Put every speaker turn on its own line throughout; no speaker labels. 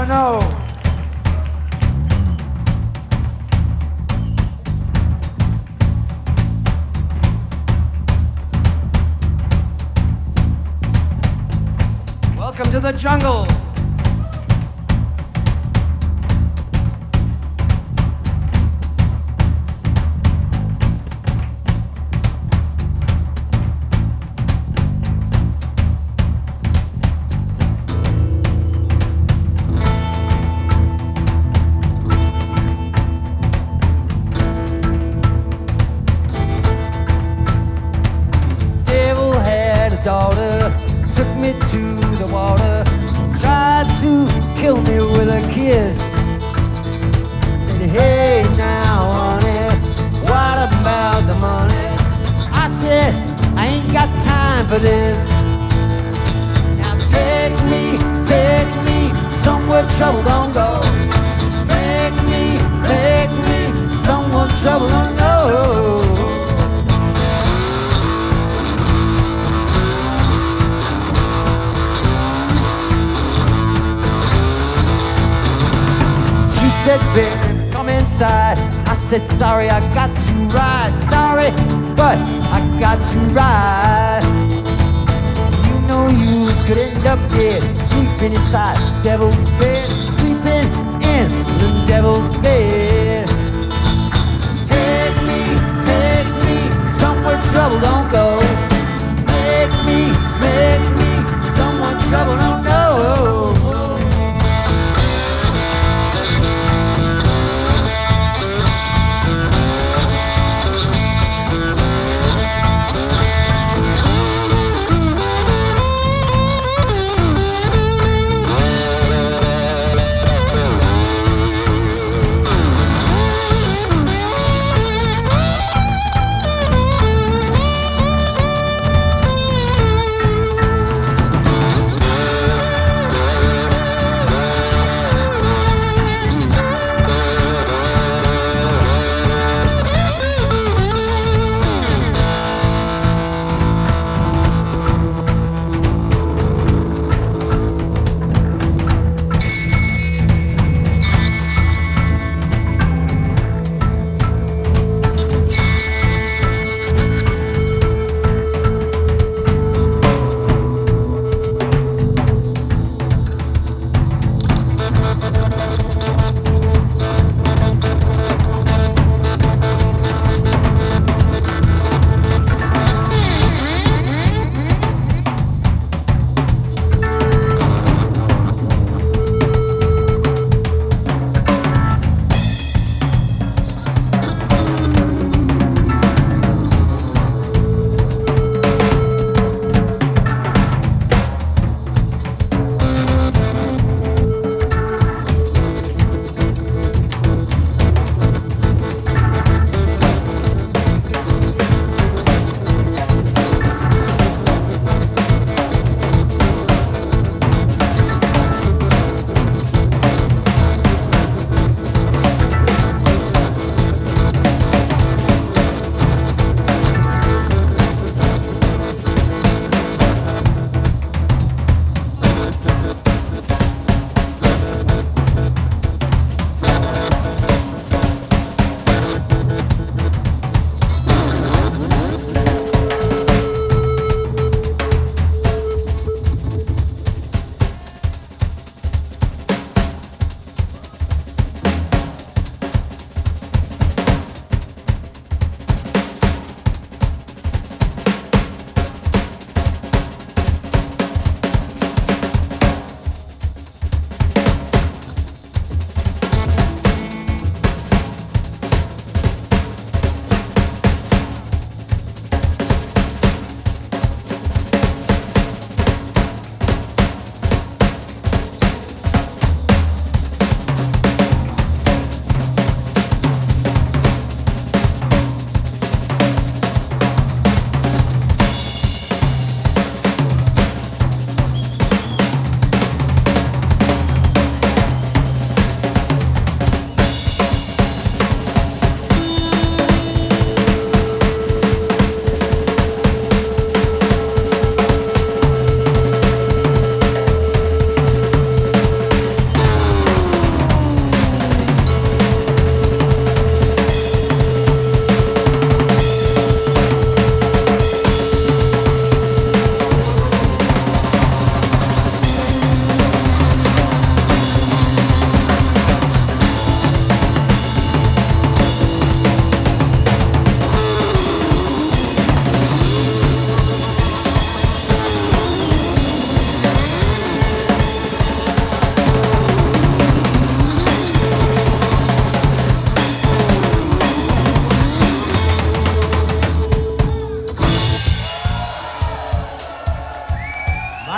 know. Welcome to the jungle. Daughter took me to the water, tried to kill me with a kiss. Said, hey now honey, what about the money? I said, I ain't got time for this. Now take me somewhere trouble don't go. Make me somewhere trouble don't know. Said, babe, come inside. I said, sorry, I got to ride. Sorry, but I got to ride. You know you could end up dead, sleeping inside devil's bed, sleeping in the devil's bed. Take me somewhere trouble don't go. Make me someone trouble don't know.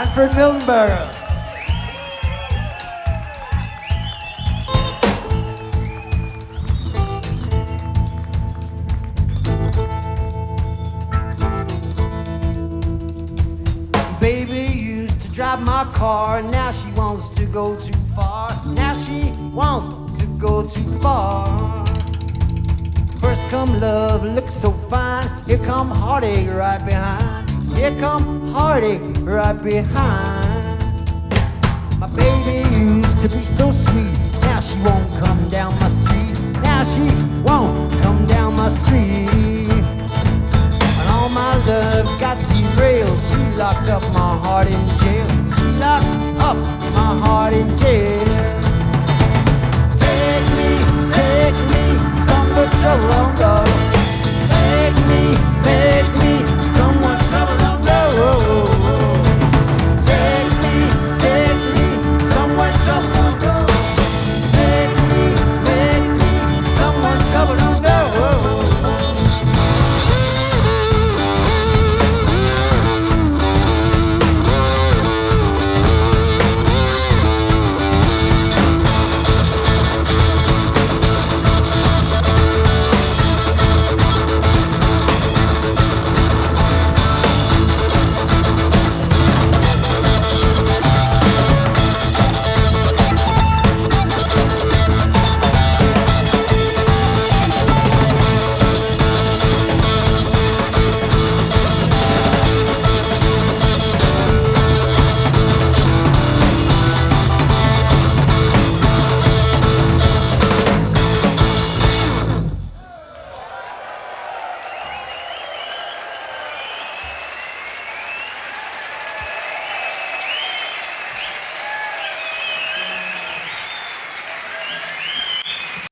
Manfred Miltenberger. Baby used to drive my car, now she wants to go too far. Now she wants to go too far. First come love, looks so fine. Here come heartache right behind. Here come heartache right behind. My baby used to be so sweet. Now she won't come down my street. Now she won't come down my street. And all my love got derailed. She locked up my heart in jail. She locked up my heart in jail. Take me, some for trouble on God.